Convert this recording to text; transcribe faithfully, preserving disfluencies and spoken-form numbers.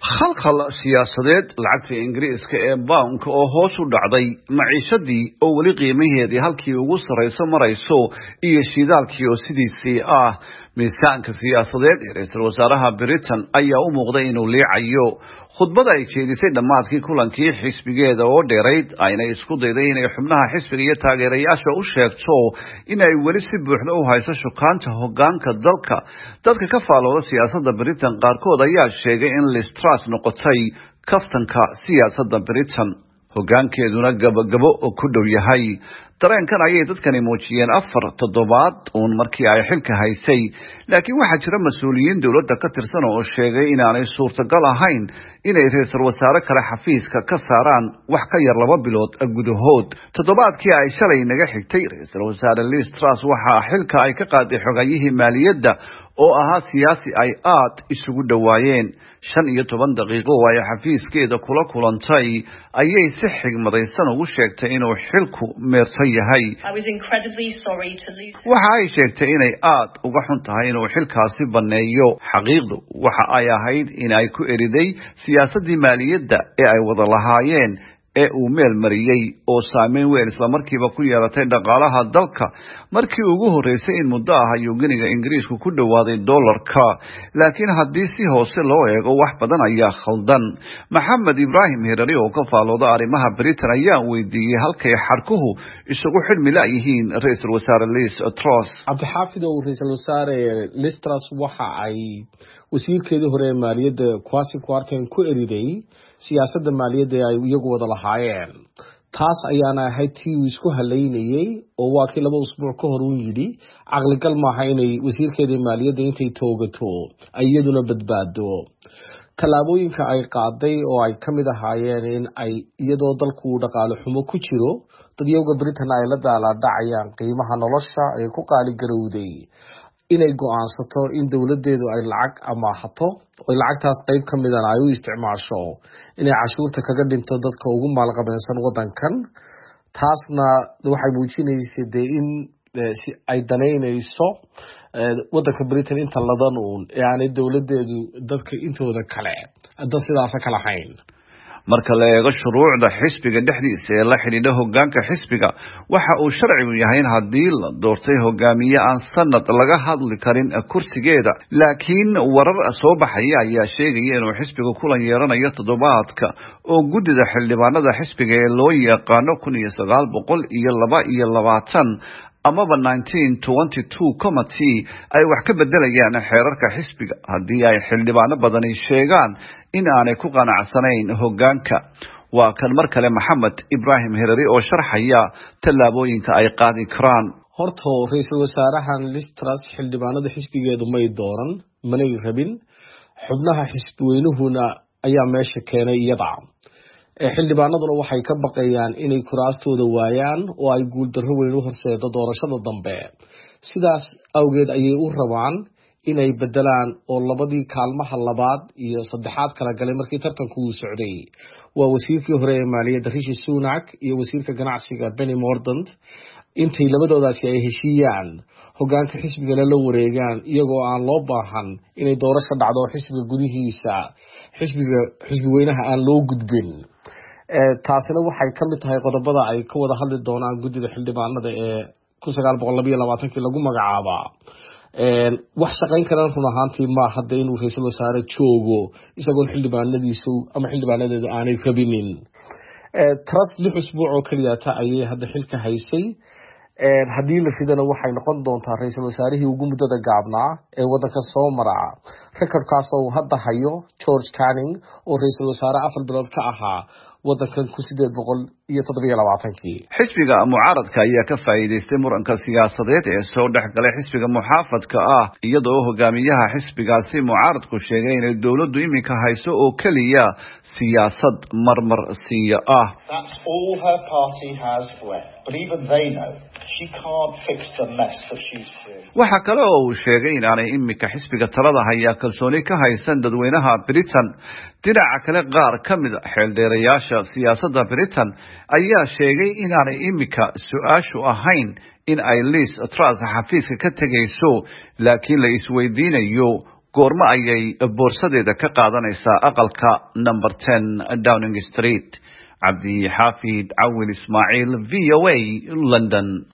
khalkhal siyaasadeed lacagta Ingiriiska ee pound oo hoos u dhacday maciishadii oo wali qiimaheedii halkii ugu sareyso marayso iyo shidaalkii oo sidiisii ah miisaanka siyaasadeed ee ra'iisul wasaaraha Britain ayaa u muuqday inuu leecayo khudbada ay jeedisay dhamaadkii kulankii xisbigeeda oo dheerayd ayna isku dayday inay xubnaha xisbiga iyo taageerayaasha u sheegto inay wali si buuxda u hayso shukaanta hoggaanka dalka dadka ka faalooda siyaasadda Britain qaarkood ayaa sheegay in Liz Truss noqotay kaftanka siyaasadda Britain hoggaankeeduna gabagabo oo ku dhow yahay dareenkan ayay dadkani muujiyeen afar toddobaad uun markii ay xilka haysay laakiin waxaa jira mas'uuliyiin dawladda ka tirsan oo sheegay inaanay suurtagal ahayn inay ra'iisul wasaare kale xafiiska ka saaraan wax ka yar laba bilood gudahood toddobaadkii ay shalay naga xigtay ra'iisul wasaare Liz Truss waxaa xilka ay ka qaaday xogayihii maaliyadda oo ahaa siyaasi ay aad isugu dhawaayeen shan iyo toban daqiiqo oo ay xafiiskeeda kula kulantay ayay si xigmadaysan ugu sheegtay inuu xilku meerto yahay waxa ay sheegtay inay aad uga xun tahay inuu xilkaasi baneeyo xaqiiqdu waxa ay ahayd in ay ku eriday siyaasadii maaliyadda ee ay wada lahaayeen ee uu meel mariyay oo saameyn weyn isla markiiba ku yeelatay dhaqaalaha dalka markii ugu horeysay in muddo ah ayuu geniga Ingiriisku ku dhawaaday dollarka laakiin haddii si hoose loo eego wax badan ayaa khaldan Maxamed Ibrahim Hirari oo ka faalooda arrimaha Britain ayaa weydiiyay halkay xarkuhu isugu xidhmi la yihiin ra'iisul wasaare Liz Truss Cabdixaafid oo ra'iisul wasaare Liz Truss waxa ay wasiirkeedii hore maaliyadda Kwasi Kwarteng ku eriday siyaasadda maaliyadda ay iyagu wada lahaayeen taas ayaana ahayd tii uu isku haleynayay oo waa kii laba usbuuc ka hor uu yidhi caqligal maaha inay wasiirkeedii maaliyadda intay toogato ay iyaduna badbaado tallaabooyinka ay qaaday oo ay ka mid ahaayeen in ay iyadoo dalku dhaqaale xumo ku jiro dadyowga Britain ay la daaladhacayaan qiimaha nolosha ee ku qaali garowday inay go'aansato in dawladeedu ay lacag amaahato oo lacagtaas qayb ka mid ah ay u isticmaasho inay cashuurta kaga dhinto dadka ugu maalqabeynsan wadankan taasna waxay muujinaysaa in ay daneynayso wadanka Britain inta ladan uun yaani dawladeedu dadka intooda kale hadda sidaas kala hayn marka la eego shuruucda xisbiga dhexdiisa ee la xidhiidha hoggaanka xisbiga waxa uu sharcigu yahay in haddii la doortay hogaamiye aan sanad laga hadli karin kursigeeda laakiin warar soo baxaya ayaa sheegaya inuu xisbiga kulan yeelanayo toddobaadka oo guddida xildhibaanada xisbiga ee loo yaqaano kun iyo sagaal boqol iyo laba iyo labaatan amaba nineteen twenty-two committee ay wax ka bedelayaan xeerarka xisbiga haddii ay xildhibaano badani sheegaan in aanay ku qanacsanayn hoggaanka waa kan mar kale Maxamed Ibrahim Hirari oo sharxaya tallaabooyinka ay qaadi karaan horta ra'iisul wasaarahan Liz Truss xildhibaanada xisbigeedu may dooran manay rabin xubnaha xisbiyuhuna ayaa meesha keenay iyada xildhibaanaduna waxay ka baqayaan inay kuraastooda waayaan oo ay guul darro weyn u horseedo doorashada dambe sidaas awgeed ayay u rabaan inay bedelaan oo labadii kaalmaha labaad iyo saddexaad kala galay markii tartanku uu socday waa wasiirkii hore ee maaliyadda Rishi Sunak iyo wasiirka ganacsiga Penny Mordaunt intay labadoodaasi ay heshiiyaan hoggaanka xisbiga la wareegaan iyagoo aan loo baahan inay doorasho dhacdo xisbiga gudihiisa xisbiga xisbi weynaha aan loo gudbin taasina waxay ka mid tahay qodobada ay ka wada hadli doonaan guddida xildhibaanada ee kun sagaal boqol laba iyo labaatan kii lagu magacaaba wax shaqayn karaan run ahaantii ma hadda inuu ra'iisul wasaare joogo isagoo xildhibaanadiisu ama xildhibaanadeedu aanay rabinin Truss lix usbuuc oo kaliya ta ayay hadda xilka haysay haddii la fidana waxay noqon doontaa ra'iisul wasaarihii ugu muddada gaabnaa ee wadanka soo mara rekordkaas oo hadda hayo George Canning oo ra'iisul wasaare afar bilood ka ahaa wadankan ku sideed boqol iyo toddoba iyo labaatan kii xisbiga mucaaradka ayaa ka faa'iideystay muranka siyaasadeed ee soo dhaxgalay xisbiga muxaafadka ah iyadoo hogaamiyaha xisbigaasi mucaaradku sheegay in dawladdu iminka hayso oo kaliya siyaasad marmar siiya ah That's all her party has left. But even they know she can't fix the mess that she's created. waxa kale oo uu sheegay in aanay iminka xisbiga talada haya kalsooni ka haysan dadweynaha Britain dhinaca kale qaar ka mid ah xeeldheerayaasha siyaasadda Britain ayaa sheegay in aanay iminka su'aashu ahayn in ay Liz Truss xafiiska ka tagayso laakiin la isweydiinayo goorma ayay boorsadeeda ka qaadanaysaa aqalka number ten Downing Street. Cabdi Xaafid Cawil Ismaaciil, V O A, London.